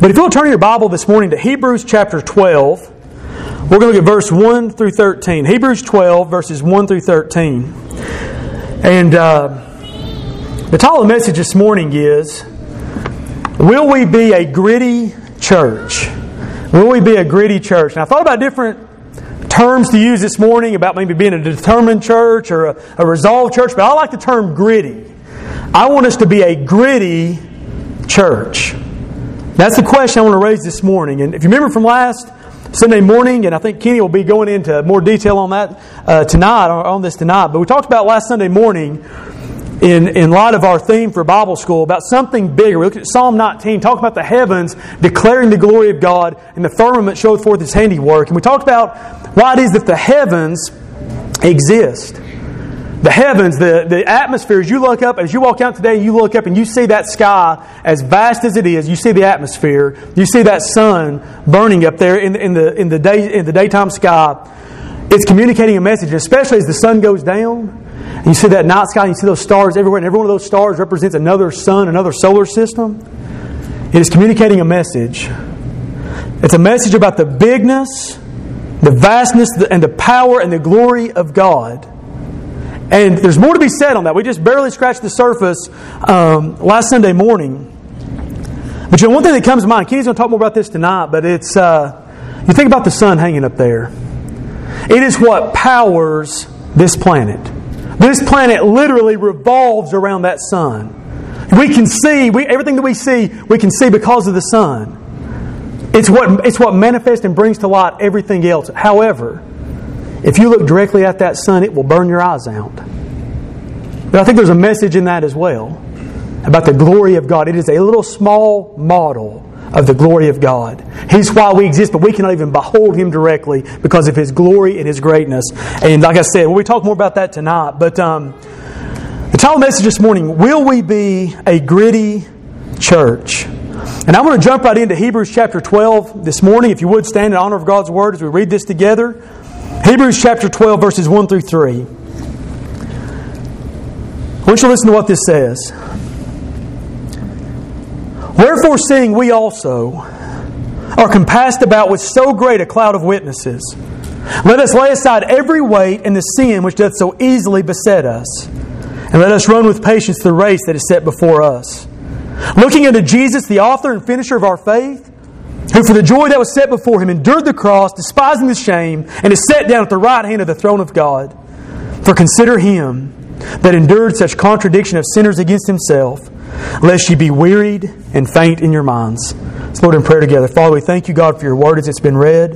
But if you'll turn your Bible this morning to Hebrews chapter 12, we're going to look at verse 1 through 13. Hebrews 12, verses 1 through 13. And the title of the message this morning is, Will we be a gritty church? Will we be a gritty church? And I thought about different terms to use this morning about maybe being a determined church or a resolved church, but I like the term gritty. I want us to be a gritty church. That's the question I want to raise this morning. And if you remember from last Sunday morning, and I think Kenny will be going into more detail on that tonight, but we talked about last Sunday morning in light of our theme for Bible school about something bigger. We looked at Psalm 19, talked about the heavens declaring the glory of God, and the firmament showed forth His handiwork. And we talked about why it is that the heavens exist. The heavens, the atmosphere, as you look up, as you walk out today, you look up and you see that sky as vast as it is. You see the atmosphere. You see that sun burning up there in the daytime sky. It's communicating a message, especially as the sun goes down. And you see that night sky, and you see those stars everywhere, and every one of those stars represents another sun, another solar system. It is communicating a message. It's a message about the bigness, the vastness, and the power and the glory of God. And there's more to be said on that. We just barely scratched the surface last Sunday morning. But one thing that comes to mind, Kenny's going to talk more about this tonight, but it's, you think about the sun hanging up there. It is what powers this planet. This planet literally revolves around that sun. We can see, everything that we can see because of the sun. It's what manifests and brings to light everything else. However, if you look directly at that sun, it will burn your eyes out. But I think there's a message in that as well about the glory of God. It is a little small model of the glory of God. He's why we exist, but we cannot even behold Him directly because of His glory and His greatness. And like I said, we'll talk more about that tonight. But the title message this morning, Will we be a gritty church? And I'm going to jump right into Hebrews chapter 12 this morning. If you would stand in honor of God's Word as we read this together. Hebrews chapter 12, verses 1 through 3. I want you to listen to what this says. Wherefore, seeing we also are compassed about with so great a cloud of witnesses, let us lay aside every weight and the sin which doth so easily beset us, and let us run with patience the race that is set before us. Looking unto Jesus, the author and finisher of our faith, who for the joy that was set before Him endured the cross, despising the shame, and is set down at the right hand of the throne of God. For consider Him that endured such contradiction of sinners against Himself, lest ye be wearied and faint in your minds. Let's Lord in prayer together. Father, we thank You, God, for Your Word as it's been read.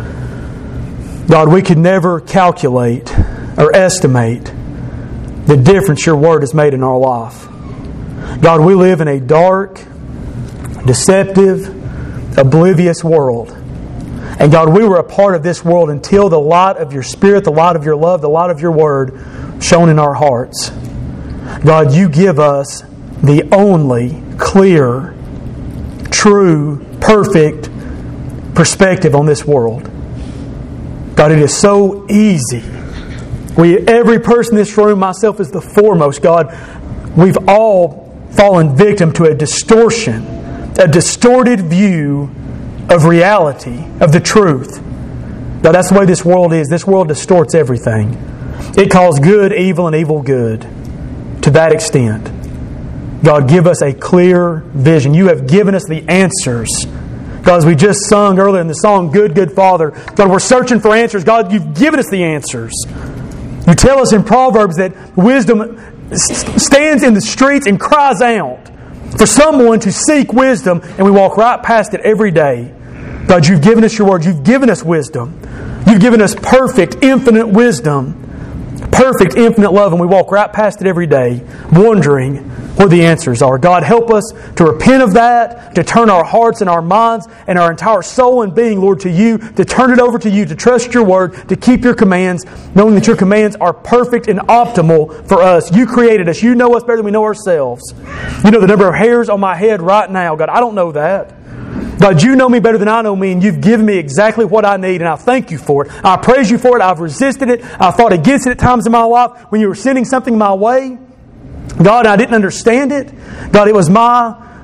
God, we could never calculate or estimate the difference Your Word has made in our life. God, we live in a dark, deceptive, oblivious world. And God, we were a part of this world until the light of Your Spirit, the light of Your love, the light of Your Word shone in our hearts. God, You give us the only clear, true, perfect perspective on this world. God, it is so easy. Every person in this room, myself is the foremost, God, we've all fallen victim to a distortion, a distorted view of reality, of the truth. Now, that's the way this world is. This world distorts everything. It calls good evil and evil good to that extent. God, give us a clear vision. You have given us the answers. God, as we just sung earlier in the song, Good, Good Father, God, we're searching for answers. God, You've given us the answers. You tell us in Proverbs that wisdom stands in the streets and cries out for someone to seek wisdom, and we walk right past it every day. God, You've given us Your Word. You've given us wisdom. You've given us perfect, infinite wisdom, perfect, infinite love, and we walk right past it every day, wondering where the answers are. God, help us to repent of that, to turn our hearts and our minds and our entire soul and being, Lord, to You, to turn it over to You, to trust Your Word, to keep Your commands, knowing that Your commands are perfect and optimal for us. You created us. You know us better than we know ourselves. You know the number of hairs on my head right now. God, I don't know that. God, You know me better than I know me, and You've given me exactly what I need, and I thank You for it. I praise You for it. I've resisted it. I fought against it at times in my life when You were sending something my way. God, I didn't understand it. God, it was my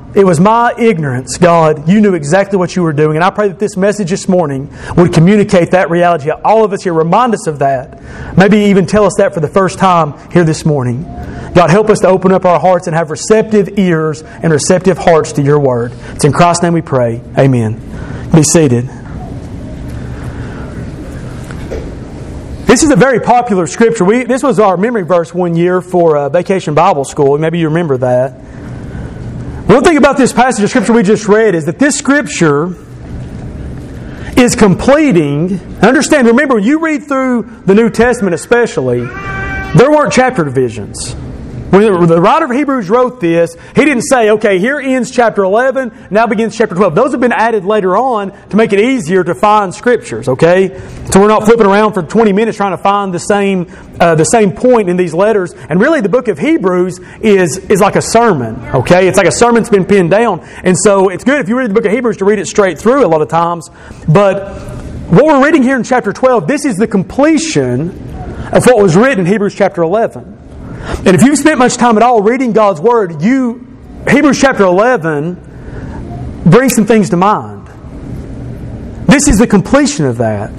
It was my ignorance, God. You knew exactly what you were doing. And I pray that this message this morning would communicate that reality. All of us here, remind us of that. Maybe even tell us that for the first time here this morning. God, help us to open up our hearts and have receptive ears and receptive hearts to your word. It's in Christ's name we pray. Amen. Be seated. This is a very popular scripture. This was our memory verse one year for Vacation Bible School. Maybe you remember that. One thing about this passage of Scripture we just read is that this Scripture is completing. Understand, remember, when you read through the New Testament especially, there weren't chapter divisions. When the writer of Hebrews wrote this, he didn't say, okay, here ends chapter 11, now begins chapter 12. Those have been added later on to make it easier to find Scriptures, okay? So we're not flipping around for 20 minutes trying to find the same point in these letters. And really the book of Hebrews is like a sermon, okay? It's like a sermon that's been pinned down. And so it's good if you read the book of Hebrews to read it straight through a lot of times. But what we're reading here in chapter 12, this is the completion of what was written in Hebrews chapter 11. And if you've spent much time at all reading God's Word, Hebrews chapter 11 brings some things to mind. This is the completion of that.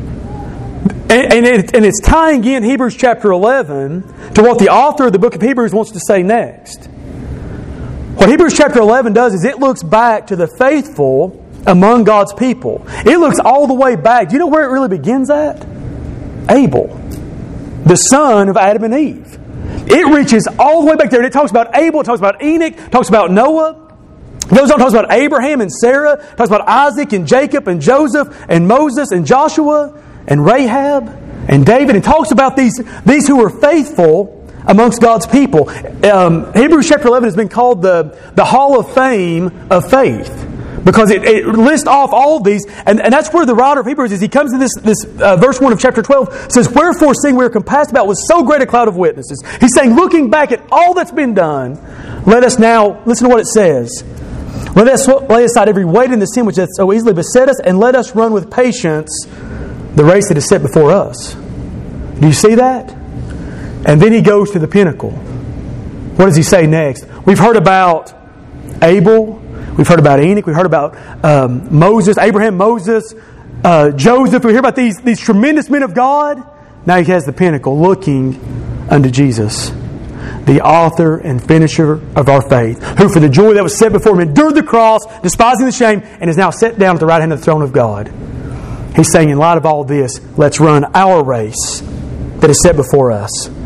And it's tying in Hebrews chapter 11 to what the author of the book of Hebrews wants to say next. What Hebrews chapter 11 does is it looks back to the faithful among God's people. It looks all the way back. Do you know where it really begins at? Abel, the son of Adam and Eve. It reaches all the way back there. And it talks about Abel, it talks about Enoch, it talks about Noah. It goes on, talks about Abraham and Sarah, it talks about Isaac and Jacob and Joseph and Moses and Joshua and Rahab and David. It talks about these who were faithful amongst God's people. Hebrews chapter 11 has been called the Hall of Fame of Faith, because it lists off all of these, and that's where the writer of Hebrews is. He comes to this verse 1 of chapter 12, says, "Wherefore, seeing we are compassed about with so great a cloud of witnesses." He's saying, looking back at all that's been done, let us now, listen to what it says, "Let us lay aside every weight and the sin which hath so easily beset us, and let us run with patience the race that is set before us." Do you see that? And then he goes to the pinnacle. What does he say next? We've heard about Abel. We've heard about Enoch. We've heard about Moses, Abraham, Moses, Joseph. We hear about these tremendous men of God. Now he has the pinnacle, looking unto Jesus, the author and finisher of our faith, who for the joy that was set before him endured the cross, despising the shame, and is now set down at the right hand of the throne of God. He's saying, in light of all this, let's run our race that is set before us.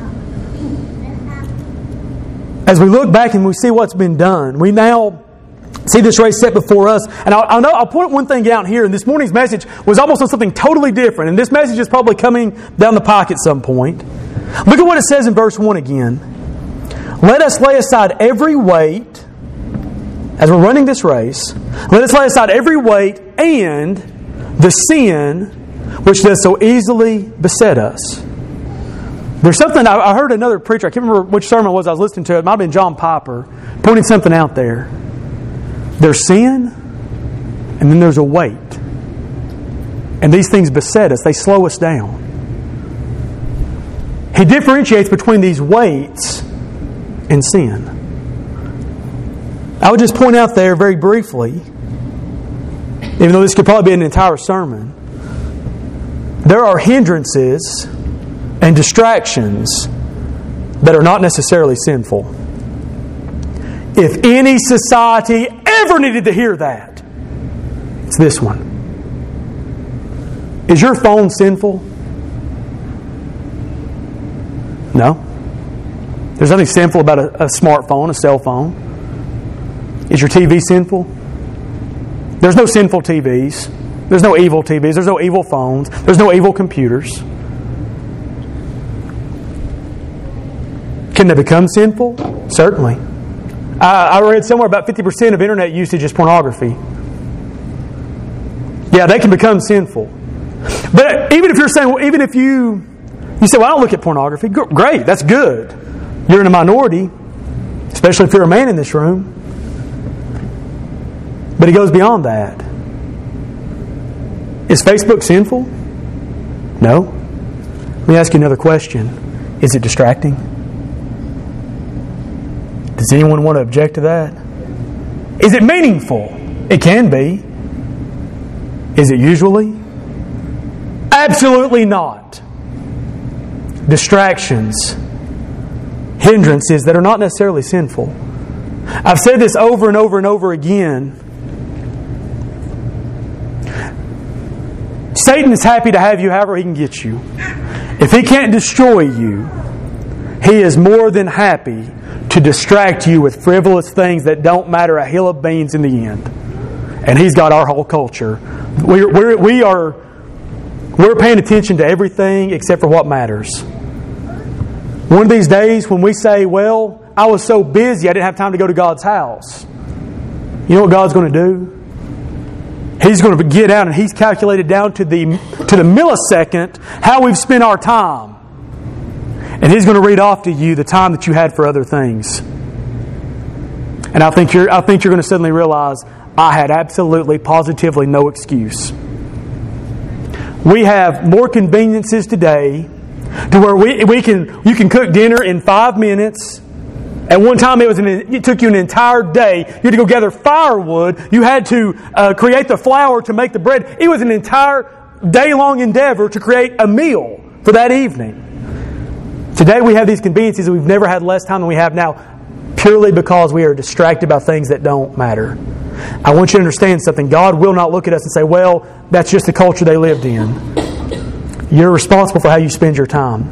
As we look back and we see what's been done, we now see this race set before us. And I'll point one thing out here. And this morning's message was almost on something totally different. And this message is probably coming down the pike at some point. Look at what it says in verse 1 again. Let us lay aside every weight, as we're running this race, let us lay aside every weight and the sin which does so easily beset us. There's something, I heard another preacher, I can't remember which sermon it was I was listening to, it might have been John Piper, pointing something out there. There's sin, and then there's a weight. And these things beset us. They slow us down. He differentiates between these weights and sin. I would just point out there very briefly, even though this could probably be an entire sermon, there are hindrances and distractions that are not necessarily sinful. If any society ever needed to hear that, it's this one. Is your phone sinful? No. There's nothing sinful about a smartphone, a cell phone. Is your TV sinful? There's no sinful TVs. There's no evil TVs. There's no evil phones. There's no evil computers. Can they become sinful? Certainly. I read somewhere about 50% of internet usage is pornography. Yeah, they can become sinful. But even if you're saying, even if you say, well, I don't look at pornography. Great, that's good. You're in a minority, especially if you're a man in this room. But he goes beyond that. Is Facebook sinful? No. Let me ask you another question. Is it distracting? Does anyone want to object to that? Is it meaningful? It can be. Is it usually? Absolutely not. Distractions, hindrances that are not necessarily sinful. I've said this over and over and over again. Satan is happy to have you however he can get you. If he can't destroy you, he is more than happy to distract you with frivolous things that don't matter a hill of beans in the end. And he's got our whole culture. We're paying attention to everything except for what matters. One of these days when we say, well, I was so busy I didn't have time to go to God's house. You know what God's going to do? He's going to get out and He's calculated down to the millisecond how we've spent our time. And He's going to read off to you the time that you had for other things. And I think you're going to suddenly realize I had absolutely, positively no excuse. We have more conveniences today to where you can cook dinner in 5 minutes. At one time, it took you an entire day. You had to go gather firewood. You had to create the flour to make the bread. It was an entire day-long endeavor to create a meal for that evening. Today, we have these conveniences, and we've never had less time than we have now, purely because we are distracted by things that don't matter. I want you to understand something. God will not look at us and say, well, that's just the culture they lived in. You're responsible for how you spend your time,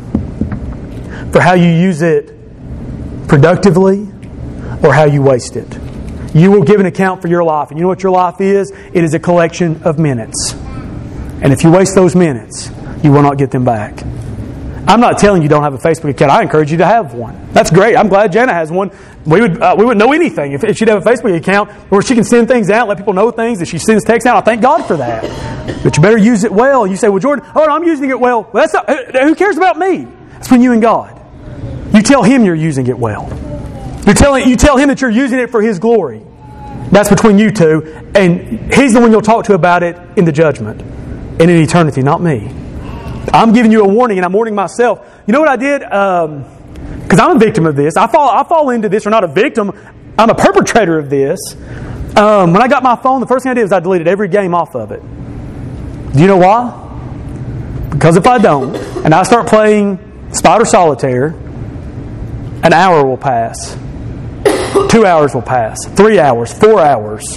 for how you use it productively or how you waste it. You will give an account for your life. And you know what your life is? It is a collection of minutes. And if you waste those minutes, you will not get them back. I'm not telling you don't have a Facebook account. I encourage you to have one. That's great. I'm glad Jana has one. We wouldn't know anything if she'd have a Facebook account where she can send things out, let people know things. If she sends texts out, I thank God for that. But you better use it well. You say, well, Jordan, no, I'm using it well. Well, that's not, who cares about me? It's between you and God. You tell Him you're using it well. You tell Him that you're using it for His glory. That's between you two. And He's the one you'll talk to about it in the judgment. And in eternity, not me. I'm giving you a warning, and I'm warning myself. You know what I did? Because I'm a victim of this. I fall into this, or not a victim. I'm a perpetrator of this. When I got my phone, the first thing I did was I deleted every game off of it. Do you know why? Because if I don't, and I start playing Spider Solitaire, an hour will pass. 2 hours will pass. 3 hours. 4 hours.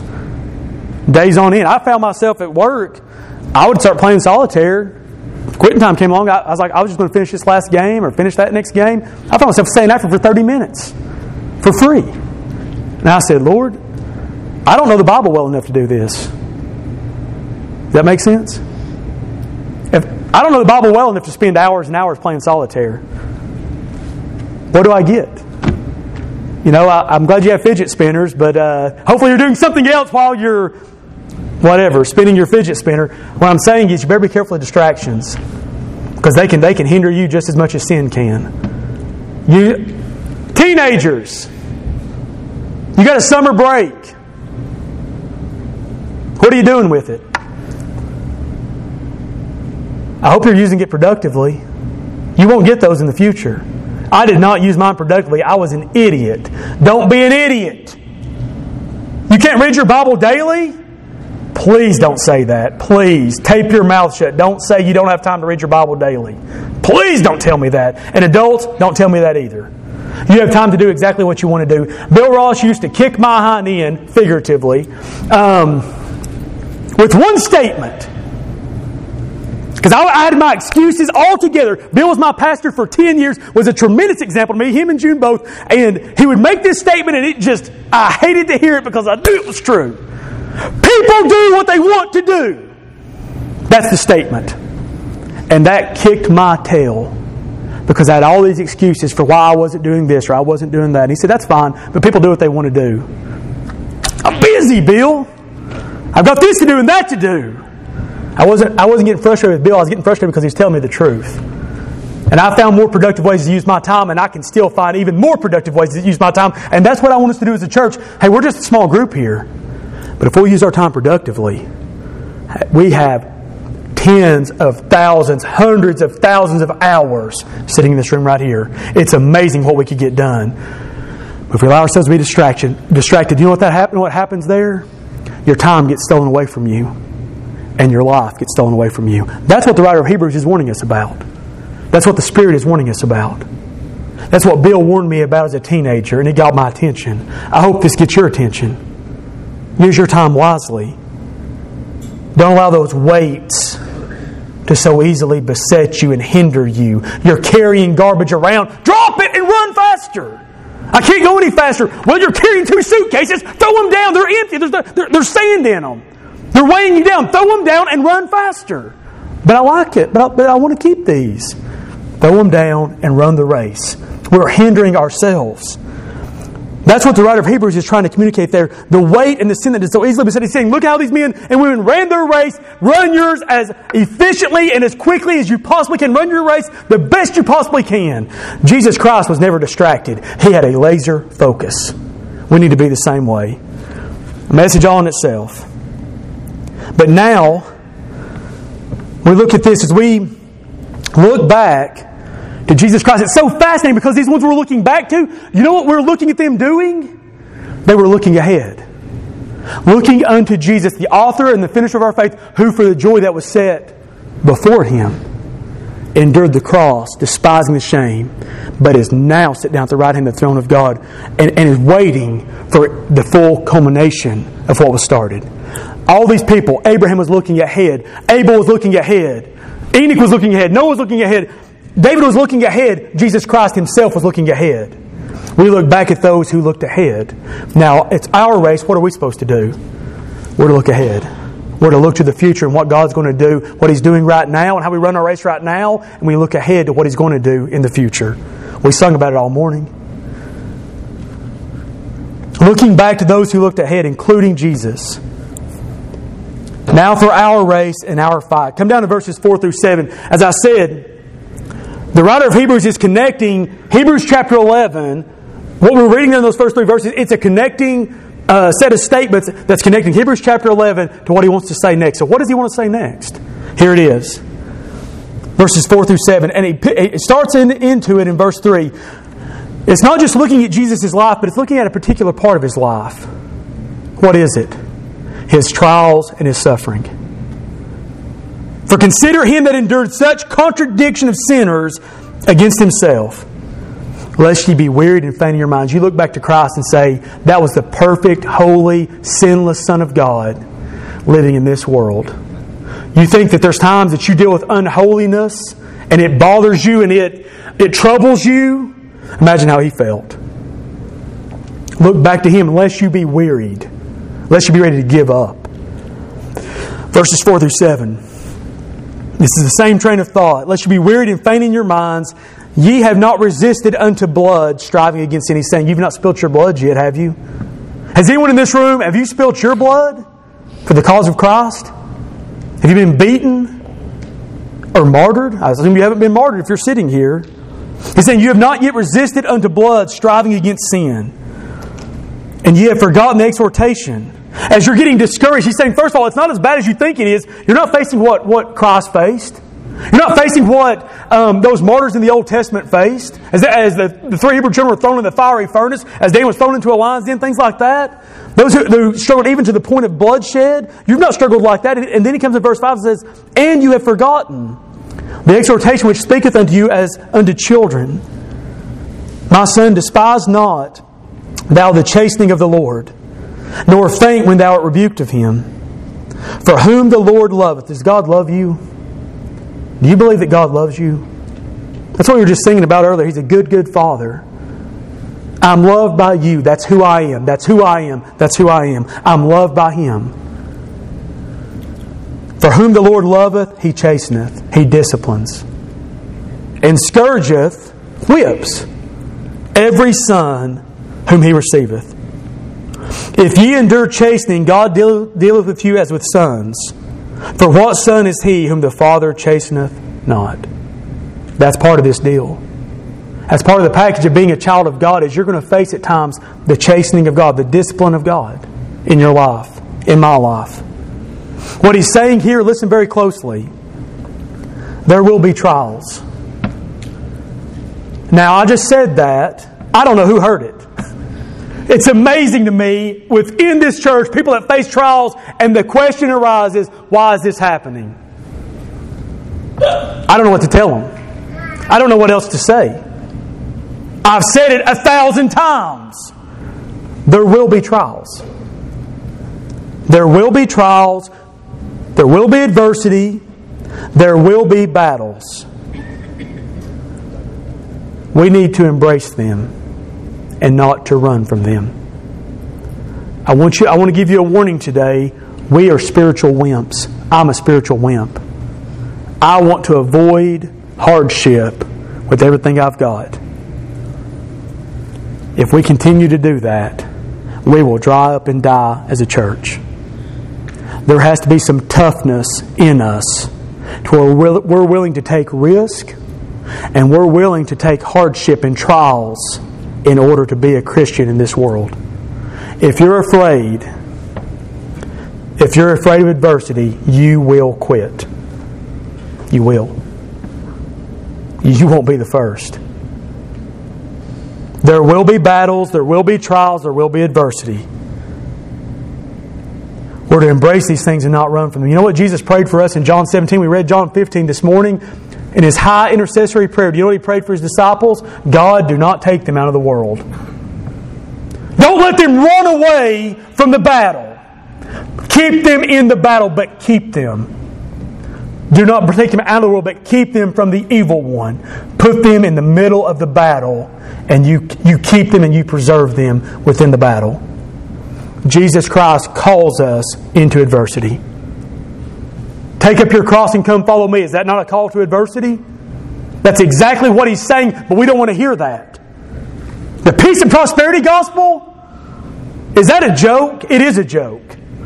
Days on end. I found myself at work. I would start playing solitaire. Quitting time came along. I was like, I was just going to finish this last game or finish that next game. I found myself staying after for 30 minutes for free. And I said, Lord, I don't know the Bible well enough to do this. Does that make sense? If I don't know the Bible well enough to spend hours and hours playing solitaire, what do I get? You know, I'm glad you have fidget spinners, but hopefully you're doing something else while you're spinning your fidget spinner. What I'm saying is you better be careful of distractions, because they can hinder you just as much as sin can. You teenagers, you got a summer break. What are you doing with it? I hope you're using it productively. You won't get those in the future. I did not use mine productively. I was an idiot. Don't be an idiot. You can't read your Bible daily? Please don't say that. Please. Tape your mouth shut. Don't say you don't have time to read your Bible daily. Please don't tell me that. And adults, don't tell me that either. You have time to do exactly what you want to do. Bill Ross used to kick my hind end, figuratively, with one statement. Because I had my excuses all together. Bill was my pastor for 10 years, was a tremendous example to me, him and June both. And he would make this statement, and I hated to hear it because I knew it was true. People do what they want to do. That's the statement. And that kicked my tail, because I had all these excuses for why I wasn't doing this or I wasn't doing that. And he said, that's fine, but people do what they want to do. I'm busy, Bill. I've got this to do and that to do. I wasn't getting frustrated with Bill. I was getting frustrated because he was telling me the truth. And I found more productive ways to use my time, and I can still find even more productive ways to use my time. And that's what I want us to do as a church. Hey, we're just a small group here. But if we use our time productively, we have tens of thousands, hundreds of thousands of hours sitting in this room right here. It's amazing what we could get done. If we allow ourselves to be distracted, you know what happens there? Your time gets stolen away from you, and your life gets stolen away from you. That's what the writer of Hebrews is warning us about. That's what the Spirit is warning us about. That's what Bill warned me about as a teenager, and it got my attention. I hope this gets your attention. Use your time wisely. Don't allow those weights to so easily beset you and hinder you. You're carrying garbage around. Drop it and run faster. I can't go any faster. Well, you're carrying 2 suitcases. Throw them down. They're empty. There's sand in them. They're weighing you down. Throw them down and run faster. But I like it. But I want to keep these. Throw them down and run the race. We're hindering ourselves. That's what the writer of Hebrews is trying to communicate there. The weight and the sin that is so easily beset. He's saying, look how these men and women ran their race. Run yours as efficiently and as quickly as you possibly can. Run your race the best you possibly can. Jesus Christ was never distracted. He had a laser focus. We need to be the same way. A message all in itself. But now, we look at this as we look back to Jesus Christ. It's so fascinating because these ones we're looking back to, you know what we're looking at them doing? They were looking ahead. Looking unto Jesus, the author and the finisher of our faith, who for the joy that was set before Him endured the cross, despising the shame, but is now sit down at the right hand of the throne of God and is waiting for the full culmination of what was started. All these people, Abraham was looking ahead. Abel was looking ahead. Enoch was looking ahead. Noah was looking ahead. David was looking ahead. Jesus Christ Himself was looking ahead. We look back at those who looked ahead. Now, it's our race. What are we supposed to do? We're to look ahead. We're to look to the future and what God's going to do, what He's doing right now, and how we run our race right now, and we look ahead to what He's going to do in the future. We sung about it all morning. Looking back to those who looked ahead, including Jesus. Now for our race and our fight. Come down to verses 4 through 7. As I said, the writer of Hebrews is connecting Hebrews chapter 11. What we're reading in those first 3 verses, it's a connecting set of statements that's connecting Hebrews chapter 11 to what he wants to say next. So what does he want to say next? Here it is. Verses 4 through 7. And it starts into it in verse 3. It's not just looking at Jesus' life, but it's looking at a particular part of His life. What is it? His trials and His suffering. For consider Him that endured such contradiction of sinners against Himself, lest ye be wearied and faint in your minds. You look back to Christ and say, that was the perfect, holy, sinless Son of God living in this world. You think that there's times that you deal with unholiness and it bothers you and it troubles you. Imagine how He felt. Look back to Him, lest you be wearied, lest you be ready to give up. Verses 4 through 7. This is the same train of thought. Lest you be wearied and faint in your minds. Ye have not resisted unto blood, striving against any sin. You've not spilt your blood yet, have you? Has anyone in this room, have you spilt your blood for the cause of Christ? Have you been beaten or martyred? I assume you haven't been martyred if you're sitting here. He's saying, you have not yet resisted unto blood, striving against sin. And ye have forgotten the exhortation. As you're getting discouraged, he's saying, first of all, it's not as bad as you think it is. You're not facing what Christ faced. You're not facing what those martyrs in the Old Testament faced. As the 3 Hebrew children were thrown in the fiery furnace, as Daniel was thrown into a lion's den, things like that. Those who struggled even to the point of bloodshed. You've not struggled like that. And then he comes in verse 5 and says, and you have forgotten the exhortation which speaketh unto you as unto children. My son, despise not thou the chastening of the Lord, nor faint when thou art rebuked of Him. For whom the Lord loveth. Does God love you? Do you believe that God loves you? That's what we were just singing about earlier. He's a good, good Father. I'm loved by you. That's who I am. That's who I am. That's who I am. I'm loved by Him. For whom the Lord loveth, He chasteneth. He disciplines. And scourgeth, whips, every son whom He receiveth. If ye endure chastening, God dealeth with you as with sons. For what son is he whom the Father chasteneth not? That's part of this deal. As part of the package of being a child of God is you're going to face at times the chastening of God, the discipline of God in your life, in my life. What he's saying here, listen very closely. There will be trials. Now, I just said that. I don't know who heard it. It's amazing to me within this church, people that face trials, and the question arises, why is this happening? I don't know what to tell them. I don't know what else to say. I've said it 1,000 times. There will be trials. There will be trials. There will be adversity. There will be battles. We need to embrace them and not to run from them. I want to give you a warning today. We are spiritual wimps. I'm a spiritual wimp. I want to avoid hardship with everything I've got. If we continue to do that, we will dry up and die as a church. There has to be some toughness in us to where we're willing to take risk and we're willing to take hardship and trials in order to be a Christian in this world. If you're afraid of adversity, you will quit. You will. You won't be the first. There will be battles, there will be trials, there will be adversity. We're to embrace these things and not run from them. You know what Jesus prayed for us in John 17? We read John 15 this morning. In His high intercessory prayer, do you know what He prayed for His disciples? God, do not take them out of the world. Don't let them run away from the battle. Keep them in the battle, but keep them. Do not take them out of the world, but keep them from the evil one. Put them in the middle of the battle, and you keep them and you preserve them within the battle. Jesus Christ calls us into adversity. Take up your cross and come follow me. Is that not a call to adversity? That's exactly what He's saying, but we don't want to hear that. The peace and prosperity gospel? Is that a joke? It is a joke.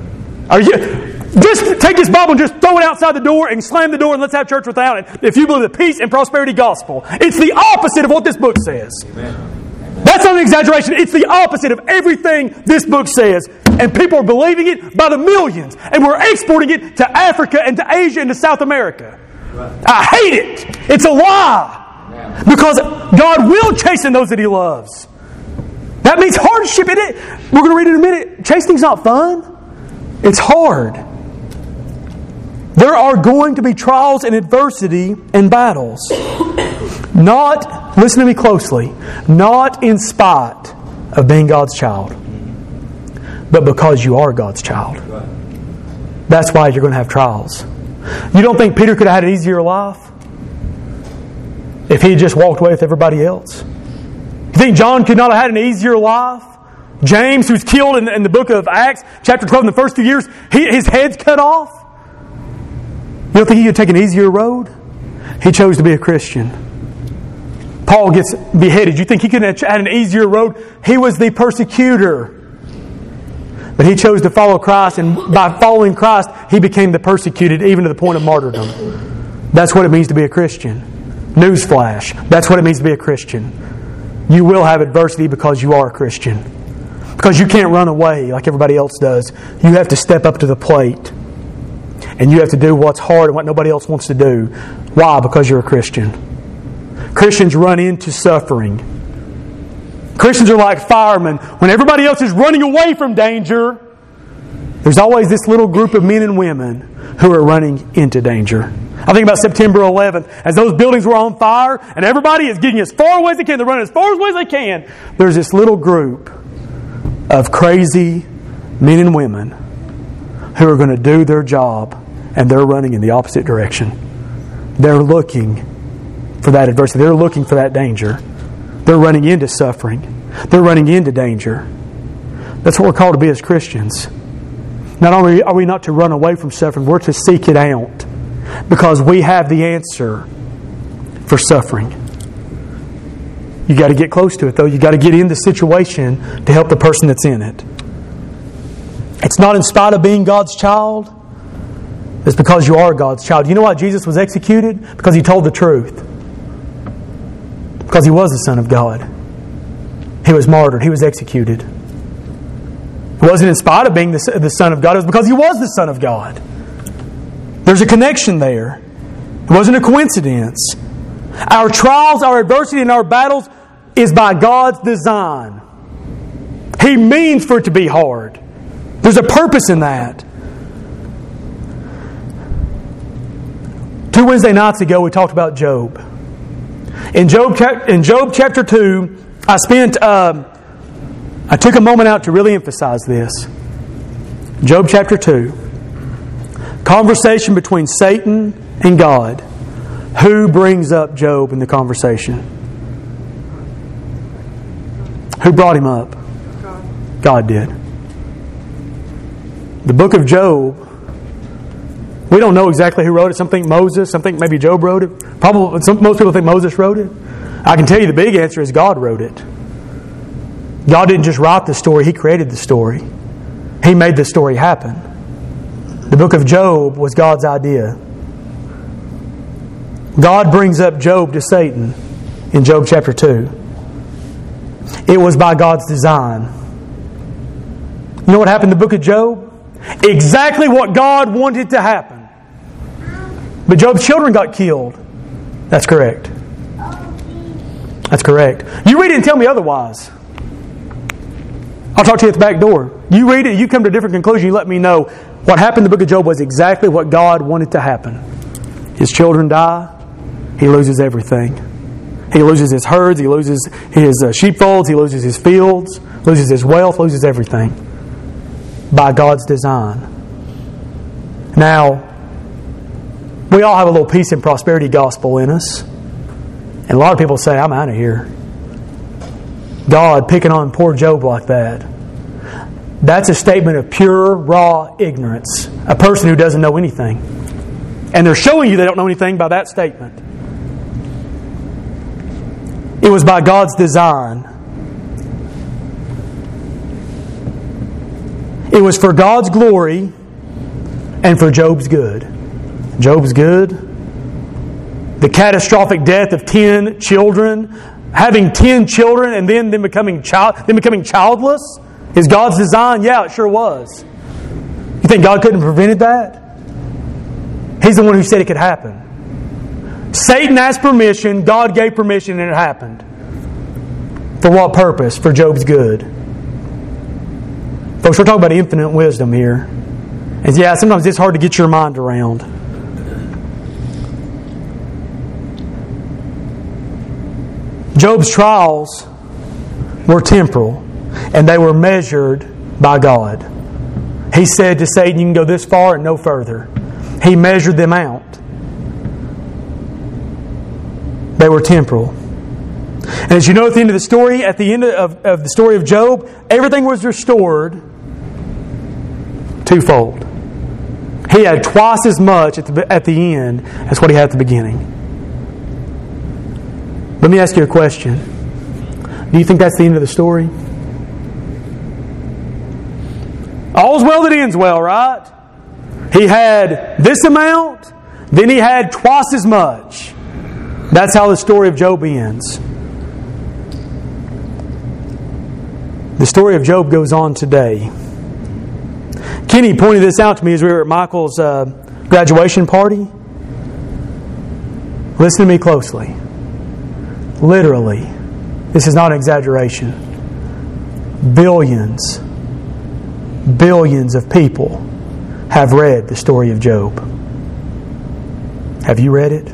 Just take this Bible and just throw it outside the door and slam the door and let's have church without it. If you believe the peace and prosperity gospel, it's the opposite of what this book says. Amen. That's not an exaggeration. It's the opposite of everything this book says. And people are believing it by the millions. And we're exporting it to Africa and to Asia and to South America. Right. I hate it. It's a lie. Because God will chasten those that He loves. That means hardship in it. We're going to read it in a minute. Chastening's not fun. It's hard. There are going to be trials and adversity and battles. Not, listen to me closely, not in spite of being God's child, but because you are God's child. That's why you're going to have trials. You don't think Peter could have had an easier life if he had just walked away with everybody else? You think John could not have had an easier life? James, who's killed in the book of Acts, chapter 12, in the first few years, his head's cut off. You don't think he could take an easier road? He chose to be a Christian. Paul gets beheaded. You think he could have had an easier road? He was the persecutor. But he chose to follow Christ, and by following Christ, he became the persecuted, even to the point of martyrdom. That's what it means to be a Christian. Newsflash. That's what it means to be a Christian. You will have adversity because you are a Christian. Because you can't run away like everybody else does. You have to step up to the plate. And you have to do what's hard and what nobody else wants to do. Why? Because you're a Christian. Christians run into suffering. Christians are like firemen. When everybody else is running away from danger, there's always this little group of men and women who are running into danger. I think about September 11th, as those buildings were on fire and everybody is getting as far away as they can. They're running as far away as they can. There's this little group of crazy men and women who are going to do their job, and they're running in the opposite direction. They're looking for that adversity. They're looking for that danger. They're running into suffering. They're running into danger. That's what we're called to be as Christians. Not only are we not to run away from suffering, we're to seek it out, because we have the answer for suffering. You got to get close to it, though. You got to get in the situation to help the person that's in it. It's not in spite of being God's child. It's because you are God's child. You know why Jesus was executed? Because He told the truth. Because He was the Son of God. He was martyred. He was executed. It wasn't in spite of being the Son of God. It was because He was the Son of God. There's a connection there. It wasn't a coincidence. Our trials, our adversity, and our battles is by God's design. He means for it to be hard. There's a purpose in that. 2 Wednesday nights ago, we talked about Job. In Job chapter 2, I took a moment out to really emphasize this. Job chapter 2. Conversation between Satan and God. Who brings up Job in the conversation? Who brought him up? God did. The book of Job, we don't know exactly who wrote it. Some think Moses, some think maybe Job wrote it. Most people think Moses wrote it. I can tell you the big answer is God wrote it. God didn't just write the story, He created the story. He made the story happen. The book of Job was God's idea. God brings up Job to Satan in Job chapter 2. It was by God's design. You know what happened in the book of Job? Exactly what God wanted to happen. But Job's children got killed. That's correct. That's correct. You read it and tell me otherwise. I'll talk to you at the back door. You read it, you come to a different conclusion, you let me know. What happened in the book of Job was exactly what God wanted to happen. His children die. He loses everything. He loses his herds. He loses his sheepfolds. He loses his fields. Loses his wealth. Loses everything. By God's design. Now, we all have a little peace and prosperity gospel in us. And a lot of people say, I'm out of here. God picking on poor Job like that. That's a statement of pure, raw ignorance. A person who doesn't know anything. And they're showing you they don't know anything by that statement. It was by God's design. It was for God's glory and for Job's good. Job's good. The catastrophic death of 10 children. Having 10 children and then them becoming childless. Is God's design? Yeah, it sure was. You think God couldn't have prevented that? He's the one who said it could happen. Satan asked permission, God gave permission, and it happened. For what purpose? For Job's good. Folks, we're talking about infinite wisdom here. And yeah, sometimes it's hard to get your mind around. Job's trials were temporal. And they were measured by God. He said to Satan, you can go this far and no further. He measured them out. They were temporal. And as you know at the end of the story, at the end of the story of Job, everything was restored twofold. He had twice as much at the end as what he had at the beginning. Let me ask you a question. Do you think that's the end of the story? All's well that ends well, right? He had this amount, then he had twice as much. That's how the story of Job ends. The story of Job goes on today. Kenny pointed this out to me as we were at Michael's graduation party. Listen to me closely. Literally, this is not an exaggeration. Billions of people have read the story of Job. Have you read it?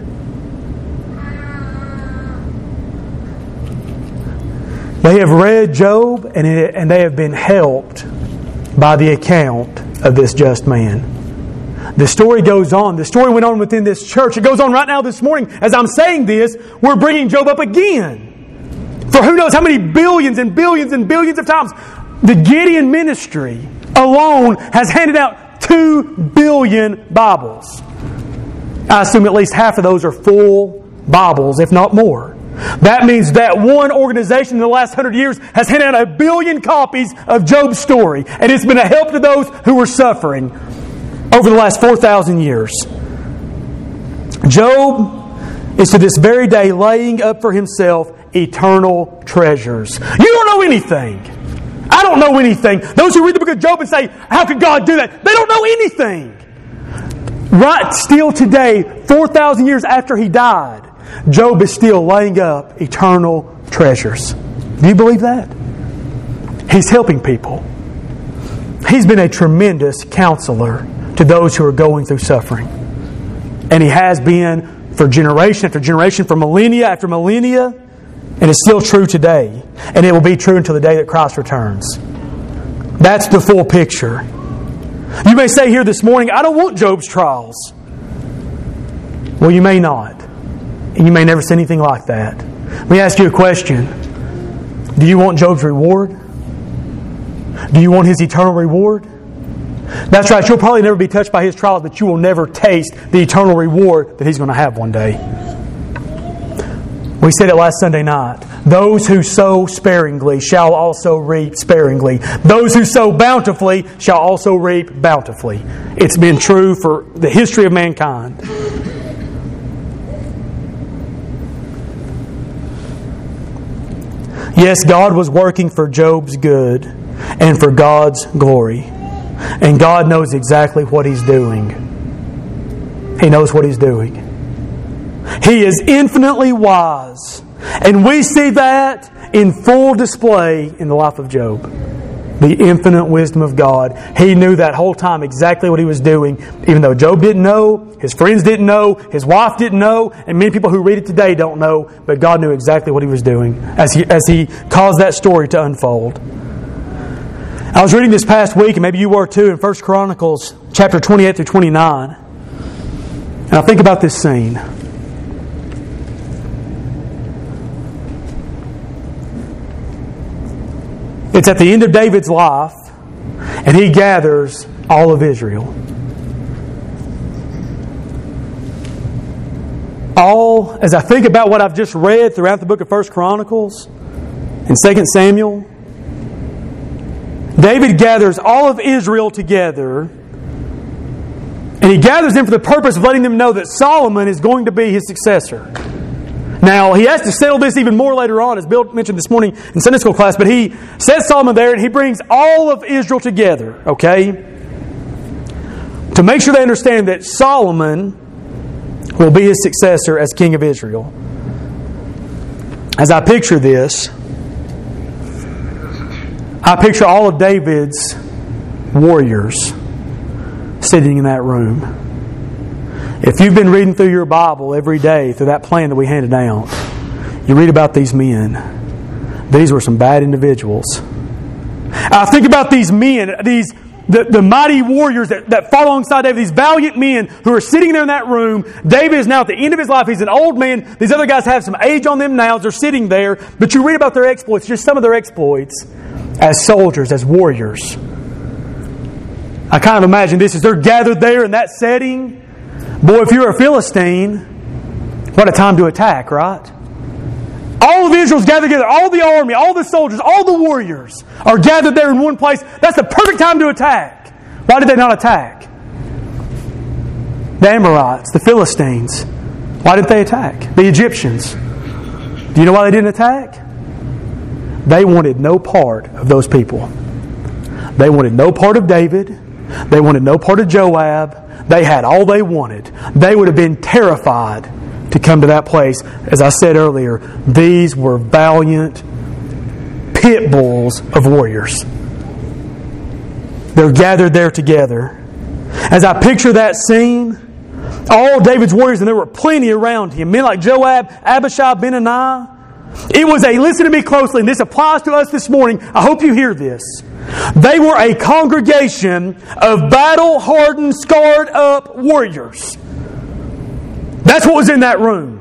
They have read Job and they have been helped by the account of this just man. The story goes on. The story went on within this church. It goes on right now this morning. As I'm saying this, we're bringing Job up again. For who knows how many billions and billions and billions of times. The Gideon ministry alone has handed out 2 billion Bibles. I assume at least half of those are full Bibles, if not more. That means that one organization in the last 100 years has handed out 1 billion copies of Job's story. And it's been a help to those who were suffering over the last 4,000 years. Job is to this very day laying up for himself eternal treasures. You don't know anything. I don't know anything. Those who read the book of Job and say, how could God do that? They don't know anything. Right still today, 4,000 years after he died, Job is still laying up eternal treasures. Do you believe that? He's helping people. He's been a tremendous counselor to those who are going through suffering. And He has been for generation after generation, for millennia after millennia, and it's still true today. And it will be true until the day that Christ returns. That's the full picture. You may say here this morning, I don't want Job's trials. Well, you may not. And you may never see anything like that. Let me ask you a question. Do you want Job's reward? Do you want his eternal reward? That's right, you'll probably never be touched by his trials, but you will never taste the eternal reward that he's going to have one day. We said it last Sunday night. Those who sow sparingly shall also reap sparingly. Those who sow bountifully shall also reap bountifully. It's been true for the history of mankind. Yes, God was working for Job's good and for God's glory. And God knows exactly what He's doing. He knows what He's doing. He is infinitely wise. And we see that in full display in the life of Job. The infinite wisdom of God. He knew that whole time exactly what He was doing. Even though Job didn't know, his friends didn't know, his wife didn't know, and many people who read it today don't know. But God knew exactly what He was doing as He caused that story to unfold. I was reading this past week, and maybe you were too, in 1 Chronicles chapter 28 through 29. And I think about this scene. It's at the end of David's life, and he gathers all of Israel. As I think about what I've just read throughout the book of 1 Chronicles and 2 Samuel, David gathers all of Israel together, and he gathers them for the purpose of letting them know that Solomon is going to be his successor. Now, he has to settle this even more later on, as Bill mentioned this morning in Sunday school class, but he sets Solomon there and he brings all of Israel together, okay? To make sure they understand that Solomon will be his successor as king of Israel. As I picture this, I picture all of David's warriors sitting in that room. If you've been reading through your Bible every day, through that plan that we handed out, you read about these men. These were some bad individuals. I think about these men, the mighty warriors that fought alongside David, these valiant men who are sitting there in that room. David is now at the end of his life. He's an old man. These other guys have some age on them now. They're sitting there. But you read about their exploits, just some of their exploits as soldiers, as warriors. I kind of imagine this as they're gathered there in that setting. Boy, if you're a Philistine, what a time to attack, right? All of Israel's gathered together. All the army, all the soldiers, all the warriors are gathered there in one place. That's the perfect time to attack. Why did they not attack? The Amorites, the Philistines. Why didn't they attack? The Egyptians. Do you know why they didn't attack? They wanted no part of those people. They wanted no part of David. They wanted no part of Joab. They had all they wanted. They would have been terrified to come to that place. As I said earlier, these were valiant pit bulls of warriors. They're gathered there together. As I picture that scene, all David's warriors, and there were plenty around him, men like Joab, Abishai, Benaiah. It was listen to me closely, and this applies to us this morning. I hope you hear this. They were a congregation of battle-hardened, scarred-up warriors. That's what was in that room.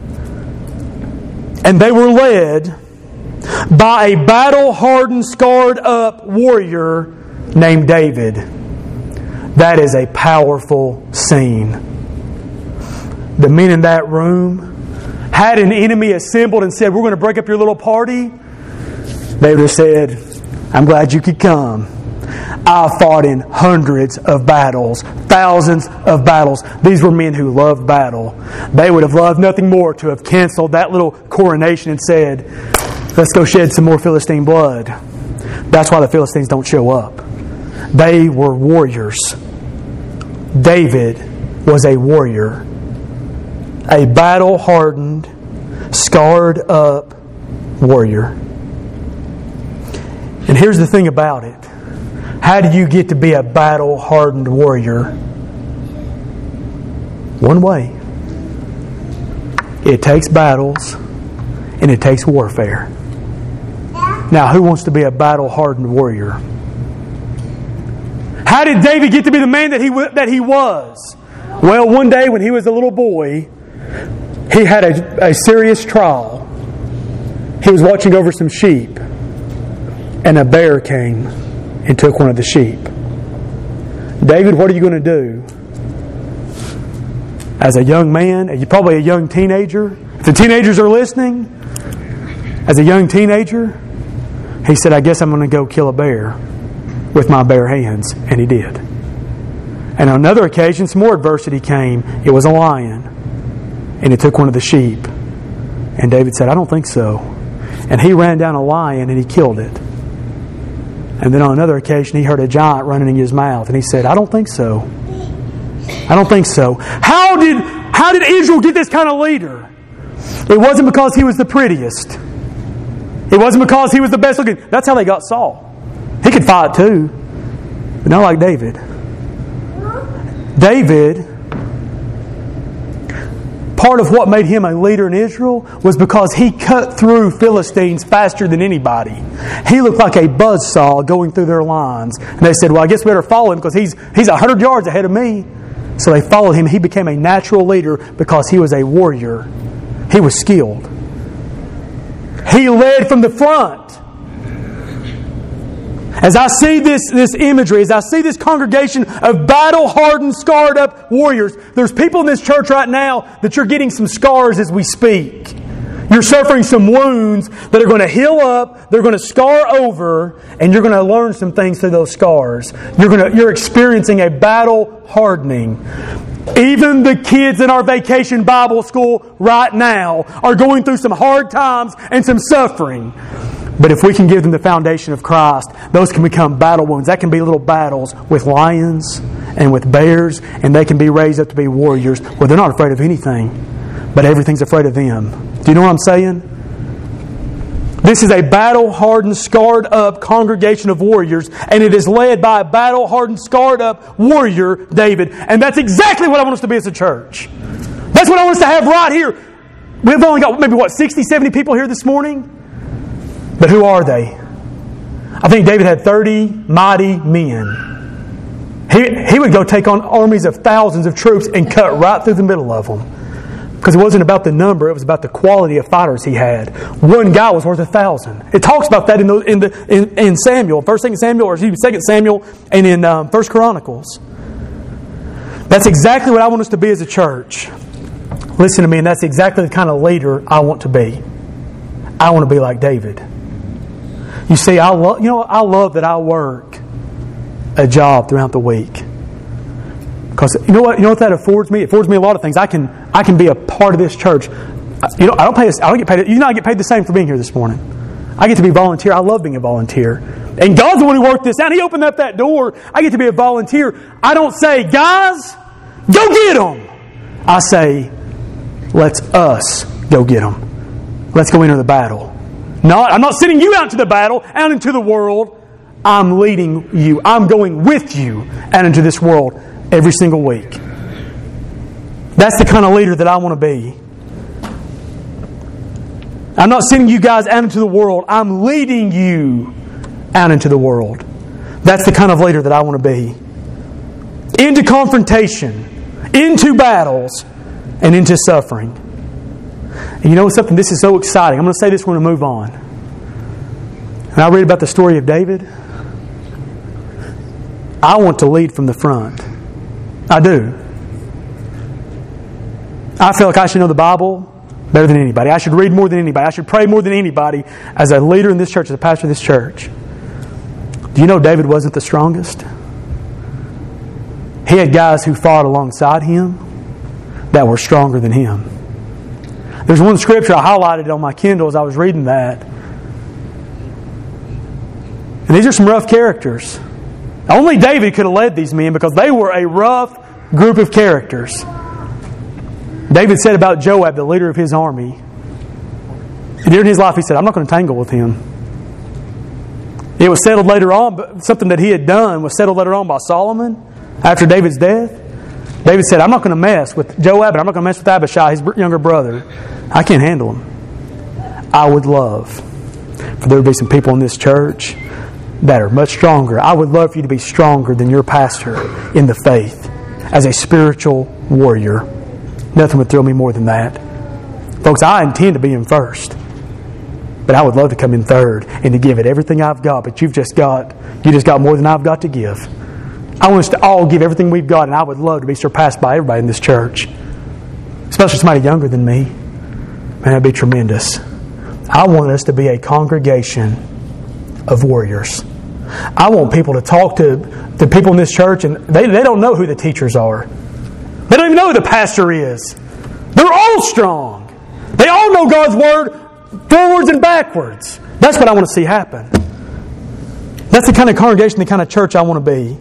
And they were led by a battle-hardened, scarred-up warrior named David. That is a powerful scene. The men in that room had an enemy assembled and said, "We're going to break up your little party," they would have said, "I'm glad you could come. I fought in hundreds of battles, thousands of battles." These were men who loved battle. They would have loved nothing more to have canceled that little coronation and said, "Let's go shed some more Philistine blood." That's why the Philistines don't show up. They were warriors. David was a warrior. A battle-hardened, scarred-up warrior. And here's the thing about it. How do you get to be a battle-hardened warrior? One way. It takes battles and it takes warfare. Now, who wants to be a battle-hardened warrior? How did David get to be the man that he was? Well, one day when he was a little boy, he had a serious trial. He was watching over some sheep, and a bear came and took one of the sheep. David, what are you going to do? As a young man, you're probably a young teenager. If the teenagers are listening, as a young teenager, he said, I guess I'm going to go kill a bear with my bare hands. And he did. And on another occasion, some more adversity came. It was a lion. And it took one of the sheep. And David said, I don't think so. And he ran down a lion and he killed it. And then on another occasion, he heard a giant running in his mouth. And he said, I don't think so. I don't think so. How did Israel get this kind of leader? It wasn't because he was the prettiest. It wasn't because he was the best looking. That's how they got Saul. He could fight too, but not like David. David, part of what made him a leader in Israel was because he cut through Philistines faster than anybody. He looked like a buzzsaw going through their lines. And they said, well, I guess we better follow him because he's 100 yards ahead of me. So they followed him. He became a natural leader because he was a warrior. He was skilled. He led from the front. As I see this imagery, as I see this congregation of battle-hardened, scarred-up warriors, there's people in this church right now that you're getting some scars as we speak. You're suffering some wounds that are going to heal up, they're going to scar over, and you're going to learn some things through those scars. You're experiencing a battle hardening. Even the kids in our vacation Bible school right now are going through some hard times and some suffering. But if we can give them the foundation of Christ, those can become battle wounds. That can be little battles with lions and with bears, and they can be raised up to be warriors. Well, they're not afraid of anything, but everything's afraid of them. Do you know what I'm saying? This is a battle-hardened, scarred-up congregation of warriors, and it is led by a battle-hardened, scarred-up warrior, David. And that's exactly what I want us to be as a church. That's what I want us to have right here. We've only got maybe, 60, 70 people here this morning? But who are they? I think David had 30 mighty men. He would go take on armies of thousands of troops and cut right through the middle of them. Because it wasn't about the number, it was about the quality of fighters he had. One guy was worth 1,000. It talks about that in Samuel, 1 Samuel, or 2 Samuel, and in 1 Chronicles. That's exactly what I want us to be as a church. Listen to me, and that's exactly the kind of leader I want to be. I want to be like David. You see, I love that I work a job throughout the week. Because you know what that affords me? It affords me a lot of things. I can be a part of this church. I don't get paid. You know, I get paid the same for being here this morning. I get to be a volunteer. I love being a volunteer. And God's the one who worked this out. He opened up that door. I get to be a volunteer. I don't say, guys, go get them. I say, let's us go get them. Let's go into the battle. I'm not sending you out to the battle, out into the world. I'm leading you. I'm going with you out into this world every single week. That's the kind of leader that I want to be. I'm not sending you guys out into the world. I'm leading you out into the world. That's the kind of leader that I want to be. Into confrontation, into battles, and into suffering. And you know something? This is so exciting. I'm going to say this when we move on. And I read about the story of David. I want to lead from the front. I do. I feel like I should know the Bible better than anybody. I should read more than anybody. I should pray more than anybody as a leader in this church, as a pastor of this church. Do you know David wasn't the strongest? He had guys who fought alongside him that were stronger than him. There's one scripture I highlighted on my Kindle as I was reading that. And these are some rough characters. Only David could have led these men because they were a rough group of characters. David said about Joab, the leader of his army, and during his life he said, I'm not going to tangle with him. It was settled later on, but something that he had done was settled later on by Solomon after David's death. David said, I'm not going to mess with Joab, and I'm not going to mess with Abishai, his younger brother. I can't handle him. I would love for there to be some people in this church that are much stronger. I would love for you to be stronger than your pastor in the faith as a spiritual warrior. Nothing would thrill me more than that. Folks, I intend to be in first. But I would love to come in third and to give it everything I've got. But you just got more than I've got to give. I want us to all give everything we've got, and I would love to be surpassed by everybody in this church. Especially somebody younger than me. Man, that'd be tremendous. I want us to be a congregation of warriors. I want people to talk to people in this church, and they don't know who the teachers are. They don't even know who the pastor is. They're all strong. They all know God's Word forwards and backwards. That's what I want to see happen. That's the kind of congregation, the kind of church I want to be.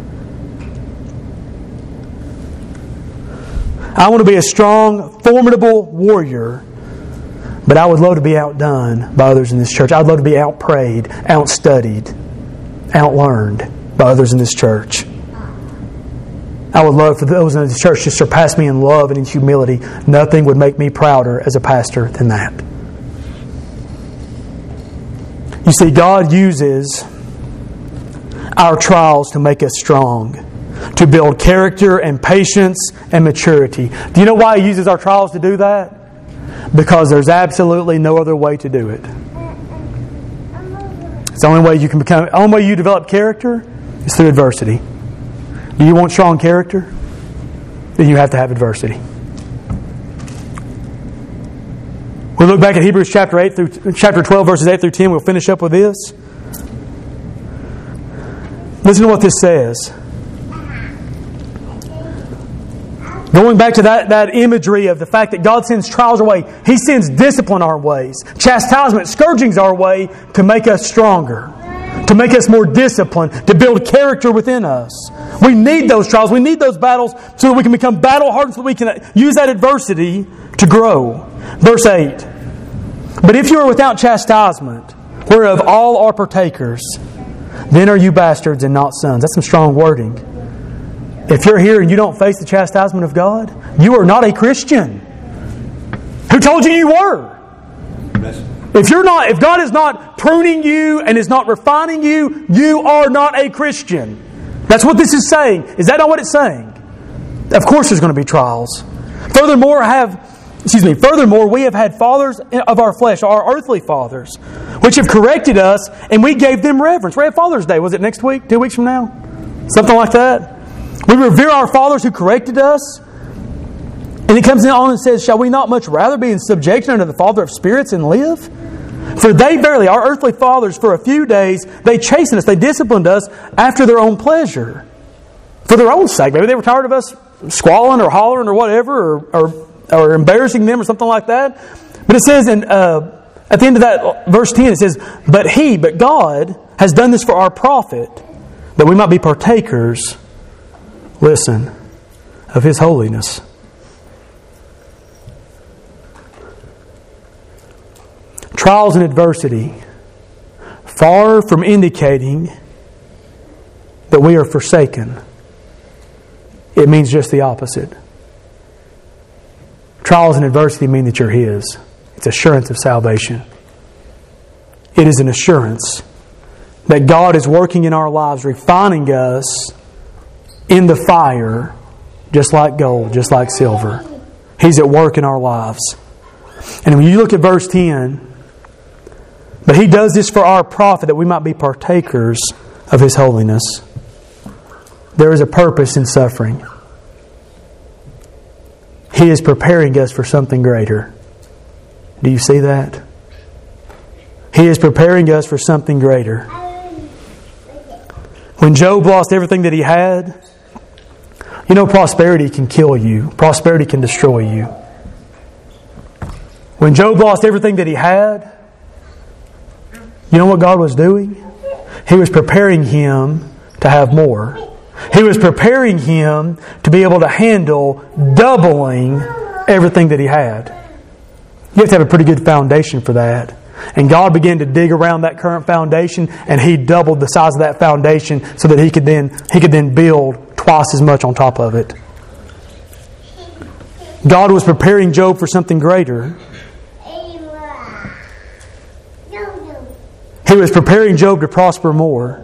I want to be a strong, formidable warrior, but I would love to be outdone by others in this church. I'd love to be outprayed, outstudied, outlearned by others in this church. I would love for those in this church to surpass me in love and in humility. Nothing would make me prouder as a pastor than that. You see, God uses our trials to make us strong, to build character and patience and maturity. Do you know why He uses our trials to do that? Because there's absolutely no other way to do it. It's the only way you develop character is through adversity. Do you want strong character? Then you have to have adversity. We'll look back at Hebrews chapter 12, verses 8 through 10. We'll finish up with this. Listen to what this says. Going back to that imagery of the fact that God sends trials our way. He sends discipline our ways. Chastisement, scourgings our way to make us stronger. To make us more disciplined. To build character within us. We need those trials. We need those battles so that we can become battle hardened, so that we can use that adversity to grow. Verse 8. But if you are without chastisement, whereof all are partakers, then are you bastards and not sons. That's some strong wording. If you're here and you don't face the chastisement of God, you are not a Christian. Who told you you were? If God is not pruning you and is not refining you, you are not a Christian. That's what this is saying. Is that not what it's saying? Of course there's going to be trials. Furthermore, we have had fathers of our flesh, our earthly fathers, which have corrected us, and we gave them reverence. We have Father's Day. Was it next week? 2 weeks from now? Something like that. We revere our fathers who corrected us. And it comes on and says, shall we not much rather be in subjection unto the Father of spirits and live? For they verily, our earthly fathers, for a few days, they chastened us, they disciplined us after their own pleasure. For their own sake. Maybe they were tired of us squalling or hollering or whatever, or embarrassing them or something like that. But it says at the end of that verse 10, it says, but God has done this for our profit, that we might be partakers, listen, of His holiness. Trials and adversity, far from indicating that we are forsaken, it means just the opposite. Trials and adversity mean that you're His. It's assurance of salvation. It is an assurance that God is working in our lives, refining us in the fire, just like gold, just like silver. He's at work in our lives. And when you look at verse 10, but He does this for our profit, that we might be partakers of His holiness. There is a purpose in suffering. He is preparing us for something greater. Do you see that? He is preparing us for something greater. When Job lost everything that he had, you know, prosperity can kill you. Prosperity can destroy you. When Job lost everything that he had, you know what God was doing? He was preparing him to have more. He was preparing him to be able to handle doubling everything that he had. You have to have a pretty good foundation for that. And God began to dig around that current foundation, and He doubled the size of that foundation so that He could then build twice as much on top of it. God was preparing Job for something greater. He was preparing Job to prosper more.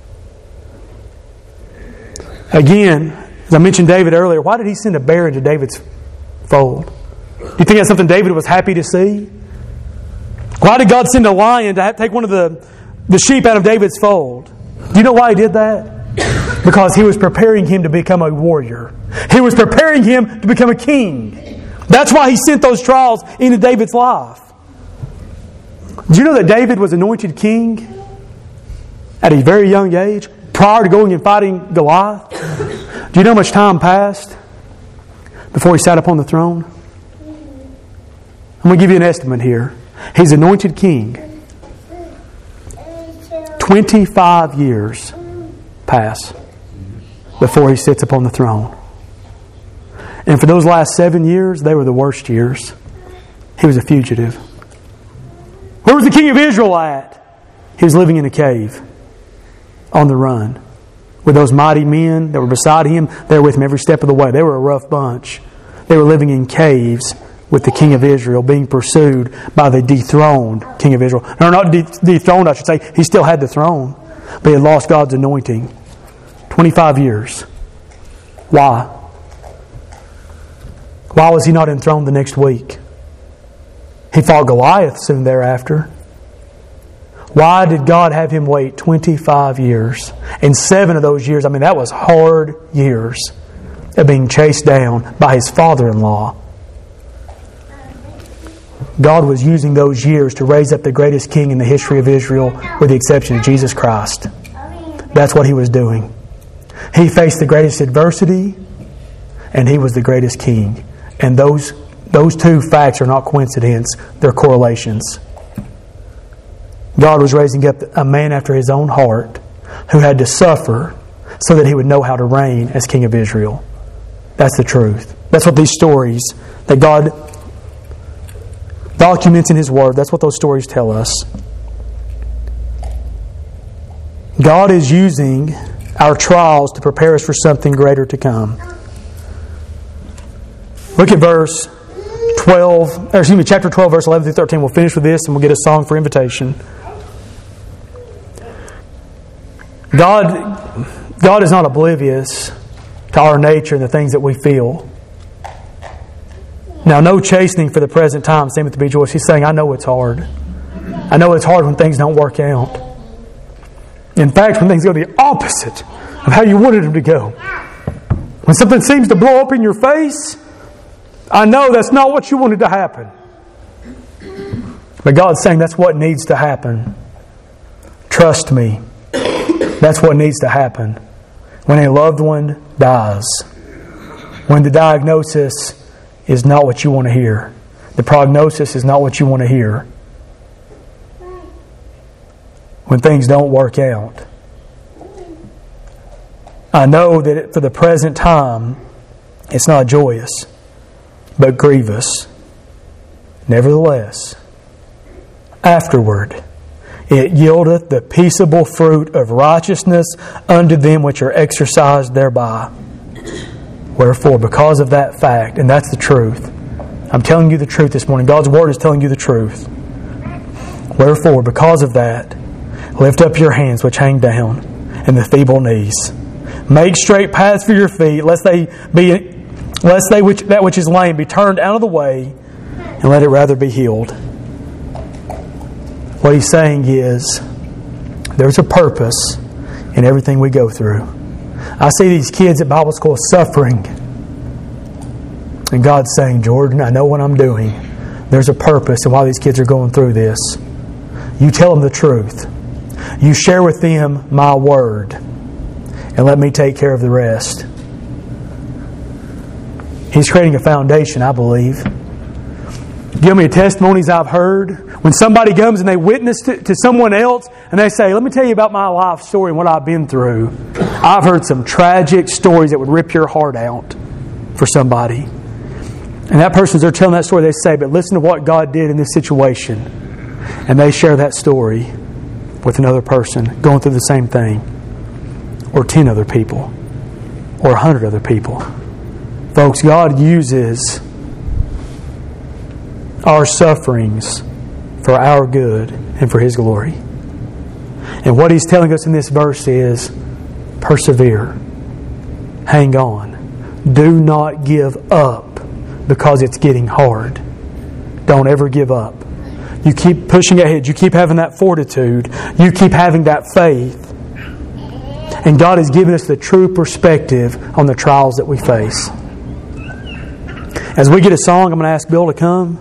Again, as I mentioned David earlier, why did He send a bear into David's fold? Do you think that's something David was happy to see? Why did God send a lion to take one of the sheep out of David's fold? Do you know why He did that? Because He was preparing him to become a warrior. He was preparing him to become a king. That's why He sent those trials into David's life. Do you know that David was anointed king at a very young age, prior to going and fighting Goliath? Do you know how much time passed before he sat upon the throne? I'm going to give you an estimate here. He's anointed king. 25 years pass before he sits upon the throne. And for those last 7 years, they were the worst years. He was a fugitive. Where was the king of Israel at? He was living in a cave, on the run, with those mighty men that were beside him. They were with him every step of the way. They were a rough bunch. They were living in caves with the king of Israel, being pursued by the dethroned king of Israel. No, not dethroned, I should say. He still had the throne, but he had lost God's anointing. 25 years. Why? Why was he not enthroned the next week? He fought Goliath soon thereafter. Why did God have him wait 25 years? And 7 of those years, that was hard years of being chased down by his father-in-law. God was using those years to raise up the greatest king in the history of Israel, with the exception of Jesus Christ. That's what He was doing. He faced the greatest adversity, and He was the greatest king. And those two facts are not coincidence, they're correlations. God was raising up a man after His own heart who had to suffer so that he would know how to reign as king of Israel. That's the truth. That's what these stories that God documents in His Word, that's what those stories tell us. God is using our trials to prepare us for something greater to come. Look at chapter 12, verse 11 through 13. We'll finish with this and we'll get a song for invitation. God is not oblivious to our nature and the things that we feel. Now, no chastening for the present time seemeth to be joyous. He's saying, I know it's hard. I know it's hard when things don't work out. In fact, when things go the opposite of how you wanted them to go. When something seems to blow up in your face, I know that's not what you wanted to happen. But God's saying that's what needs to happen. Trust me. That's what needs to happen. When a loved one dies. When the diagnosis is not what you want to hear. The prognosis is not what you want to hear. When things don't work out. I know that for the present time, it's not joyous, but grievous. Nevertheless, afterward, it yieldeth the peaceable fruit of righteousness unto them which are exercised thereby. Wherefore, because of that fact, and that's the truth, I'm telling you the truth this morning. God's Word is telling you the truth. Wherefore, because of that, lift up your hands which hang down, and the feeble knees. Make straight paths for your feet, lest that which is lame be turned out of the way, and let it rather be healed. What He's saying is, there's a purpose in everything we go through. I see these kids at Bible school suffering. And God's saying, Jordan, I know what I'm doing. There's a purpose in why these kids are going through this. You tell them the truth. You share with them my Word. And let me take care of the rest. He's creating a foundation, I believe. Give me testimonies I've heard. When somebody comes and they witness to someone else and they say, let me tell you about my life story and what I've been through. I've heard some tragic stories that would rip your heart out for somebody. And that person's there telling that story, they say, but listen to what God did in this situation. and they share that story with another person going through the same thing, or 10 other people, or 100 other people. Folks, God uses our sufferings for our good and for His glory. And what He's telling us in this verse is, persevere. Hang on. Do not give up because it's getting hard. Don't ever give up. You keep pushing ahead. You keep having that fortitude. You keep having that faith. And God has given us the true perspective on the trials that we face. As we get a song, I'm going to ask Bill to come.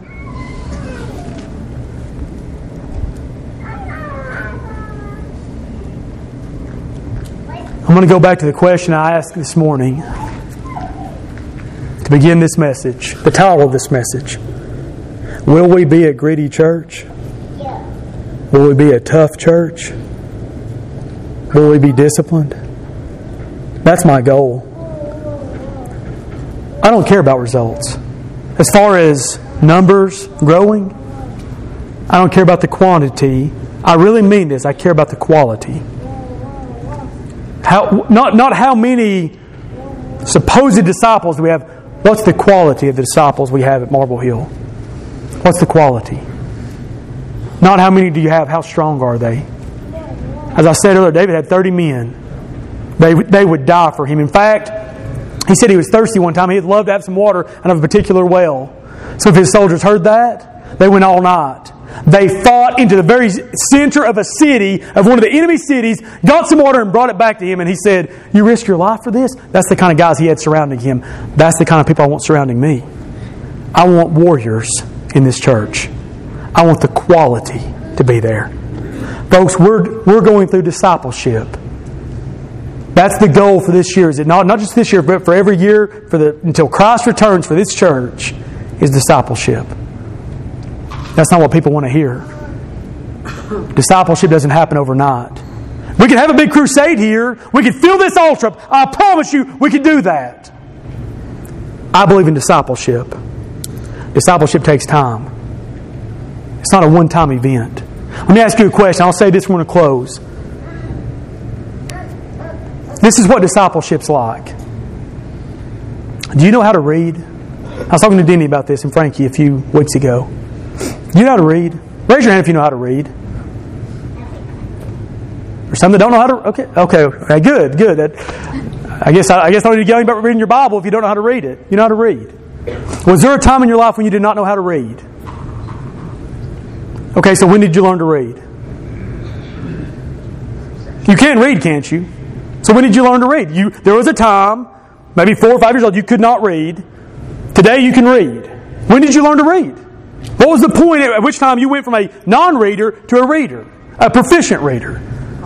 I'm going to go back to the question I asked this morning to begin this message, the title of this message. Will we be a gritty church? Will we be a tough church? Will we be disciplined? That's my goal. I don't care about results. As far as numbers growing, I don't care about the quantity. I really mean this. I care about the quality. Not how many supposed disciples we have. What's the quality of the disciples we have at Marble Hill? What's the quality? Not how many do you have, how strong are they? As I said earlier, David had 30 men. They would die for him. In fact, he said he was thirsty one time. He'd love to have some water out of a particular well. So if his soldiers heard that, they went all night. They fought into the very center of a city, of one of the enemy cities, got some water and brought it back to him. And he said, "You risk your life for this?" That's the kind of guys he had surrounding him. That's the kind of people I want surrounding me. I want warriors in this church. I want the quality to be there. Folks, we're going through discipleship. That's the goal for this year. Is it not just this year, but for every year until Christ returns for this church, is discipleship. That's not what people want to hear. Discipleship doesn't happen overnight. We can have a big crusade here. We can fill this altar up. I promise you, we can do that. I believe in discipleship. Discipleship takes time. It's not a one-time event. Let me ask you a question. I'll say this when we close. This is what discipleship's like. Do you know how to read? I was talking to Denny about this and Frankie a few weeks ago. Do you know how to read? Raise your hand if you know how to read. Or some that don't know how to... Okay, good. I guess I don't need to yell about reading your Bible if you don't know how to read it. You know how to read. Was there a time in your life when you did not know how to read? Okay, so when did you learn to read? You can read, can't you? So when did you learn to read? There was a time, maybe 4 or 5 years old, you could not read. Today you can read. When did you learn to read? What was the point at which time you went from a non-reader to a reader? A proficient reader?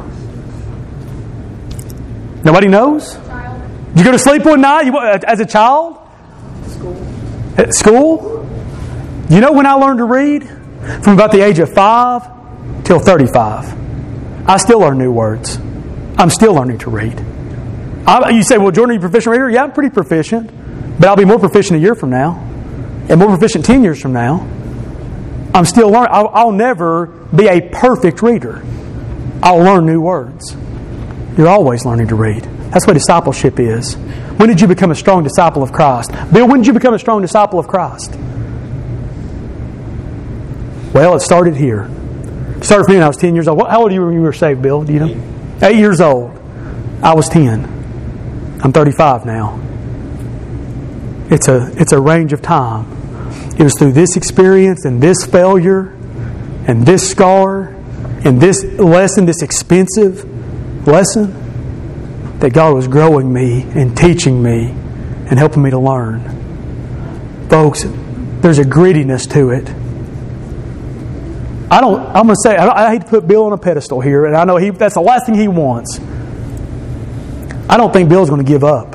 Nobody knows? Did you go to sleep one night as a child? At school? You know when I learned to read? From about the age of 5 till 35. I still learn new words. I'm still learning to read. You say, well, Jordan, are you a proficient reader? Yeah, I'm pretty proficient. But I'll be more proficient a year from now. And more proficient 10 years from now. I'm still learning. I'll never be a perfect reader. I'll learn new words. You're always learning to read. That's what discipleship is. When did you become a strong disciple of Christ? Bill, when did you become a strong disciple of Christ? Well, it started here. It started for me when I was 10 years old. How old were you when you were saved, Bill? Do you know? 8 years old. I was 10. I'm 35 now. It's a range of time. It was through this experience and this failure and this scar and this lesson, this expensive lesson, that God was growing me and teaching me and helping me to learn. Folks, there's a grittiness to it. I'm going to say, I hate to put Bill on a pedestal here, and I know that's the last thing he wants. I don't think Bill's going to give up.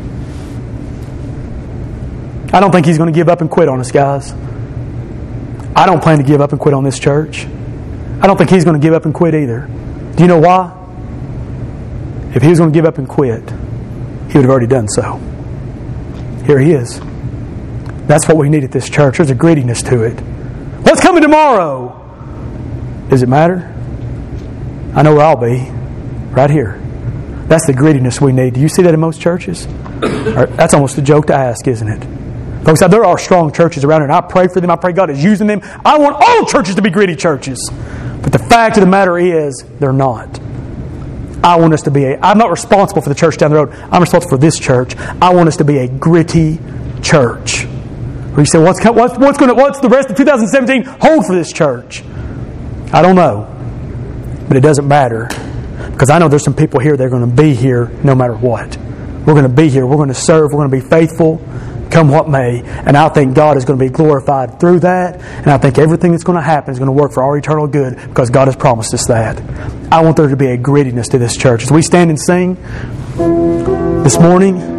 I don't think he's going to give up and quit on us, guys. I don't plan to give up and quit on this church. I don't think he's going to give up and quit either. Do you know why? If he was going to give up and quit, he would have already done so. Here he is. That's what we need at this church. There's a grittiness to it. What's coming tomorrow? Does it matter? I know where I'll be. Right here. That's the grittiness we need. Do you see that in most churches? That's almost a joke to ask, isn't it? Folks, there are strong churches around here, and I pray for them. I pray God is using them. I want all churches to be gritty churches. But the fact of the matter is, they're not. I want us to be I'm not responsible for the church down the road. I'm responsible for this church. I want us to be a gritty church. Where you say, what's the rest of 2017 hold for this church? I don't know. But it doesn't matter. Because I know there's some people here that are going to be here no matter what. We're going to be here. We're going to serve. We're going to be faithful, come what may. And I think God is going to be glorified through that. And I think everything that's going to happen is going to work for our eternal good because God has promised us that. I want there to be a grittiness to this church. As we stand and sing this morning,